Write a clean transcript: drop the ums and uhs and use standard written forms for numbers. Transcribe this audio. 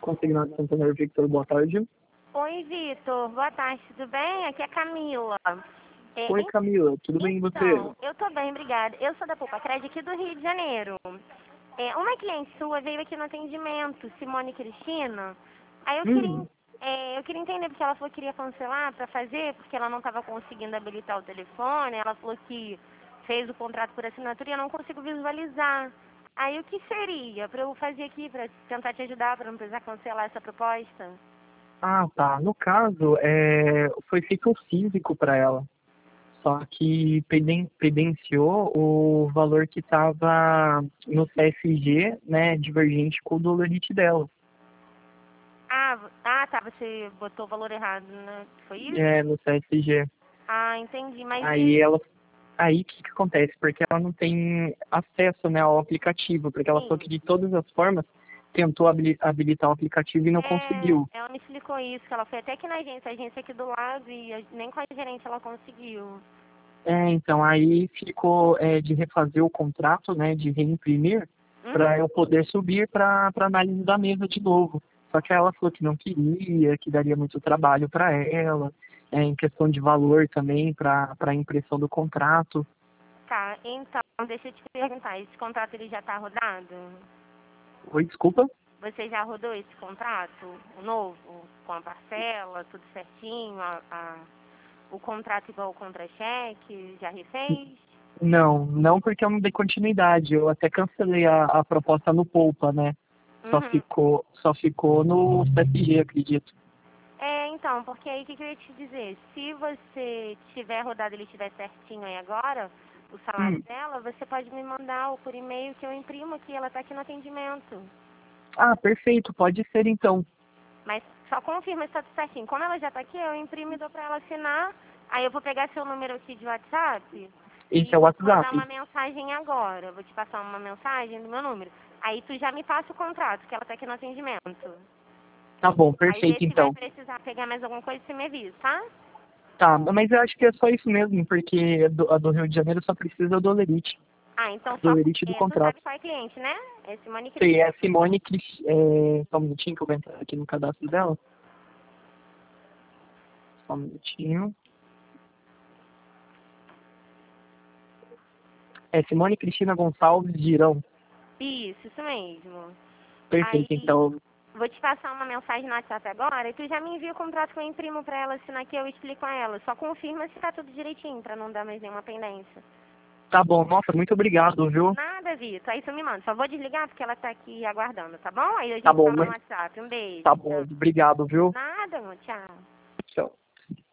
Consignado Santander Victor, boa tarde. Oi, Vitor. Boa tarde, tudo bem? Aqui é a Camila. Oi, Camila, tudo bem e você? Então, eu tô bem, obrigada. Eu sou da Poupa Crédito aqui do Rio de Janeiro. Uma cliente sua veio aqui no atendimento, Simone Cristina. Aí eu queria entender porque ela falou que queria cancelar para fazer, porque ela não estava conseguindo habilitar o telefone. Ela falou que fez o contrato por assinatura e eu não consigo visualizar. Aí o que seria para eu fazer aqui, para tentar te ajudar, para não precisar cancelar essa proposta? Ah, tá. No caso, foi feito o físico para ela. Só que pendenciou o valor que estava no CSG, né, divergente com o dolorite dela. Tá, você botou o valor errado, né? Foi isso? No CSG. Ah, entendi, mas Aí o que acontece? Porque ela não tem acesso, né, ao aplicativo, porque ela falou que de todas as formas tentou habilitar o aplicativo e não conseguiu. ela me explicou isso, que ela foi até aqui na agência, a agência aqui do lado, e nem com a gerente ela conseguiu. Então aí ficou de refazer o contrato, né, de reimprimir, para eu poder subir para análise da mesa de novo. Só que ela falou que não queria, que daria muito trabalho para ela, em questão de valor também para a impressão do contrato. Tá, então, deixa eu te perguntar, esse contrato ele já tá rodado? Oi, desculpa? Você já rodou esse contrato, o novo, com a parcela, tudo certinho, o contrato igual o contra-cheque, já refez? Não porque eu não dei continuidade. Eu até cancelei a proposta no Poupa, né? Só ficou no CSG, acredito. Então, porque aí o que eu ia te dizer? Se você tiver rodado ele estiver certinho aí agora, o salário dela, você pode me mandar por e-mail que eu imprimo aqui, ela tá aqui no atendimento. Ah, perfeito, pode ser então. Mas só confirma se tá tudo certinho. Como ela já tá aqui, eu imprimo e dou pra ela assinar. Aí eu vou pegar seu número aqui de WhatsApp. Esse é o Vou te mandar WhatsApp. uma mensagem agora. Vou te passar uma mensagem do meu número. Aí tu já me passa o contrato, que ela tá aqui no atendimento. Tá bom, Aí vê perfeito se vai então. precisar pegar mais alguma coisa, você me avisa, tá? Tá, mas eu acho que é só isso mesmo, porque a do Rio de Janeiro só precisa do olerite. Então só Dolerite do tu contrato. sabe qual é cliente, né? É Simone Sim, Cristina. é a Simone Cristina. Só um minutinho que eu vou entrar aqui no cadastro dela. Só um minutinho. É Simone Cristina Gonçalves Girão. Isso mesmo. Perfeito, Aí então. vou te passar uma mensagem no WhatsApp agora e tu já me envia o contrato que eu imprimo pra ela assinar aqui, eu explico a ela. Só confirma se tá tudo direitinho, pra não dar mais nenhuma pendência. Tá bom, nossa, muito obrigado, viu? Nada, Vitor. Aí tu me manda. Só vou desligar porque ela tá aqui aguardando, tá bom? Aí a gente Tá bom, fala no mas WhatsApp. Um beijo. tá bom, Tchau. obrigado, viu? Nada, amor. Tchau.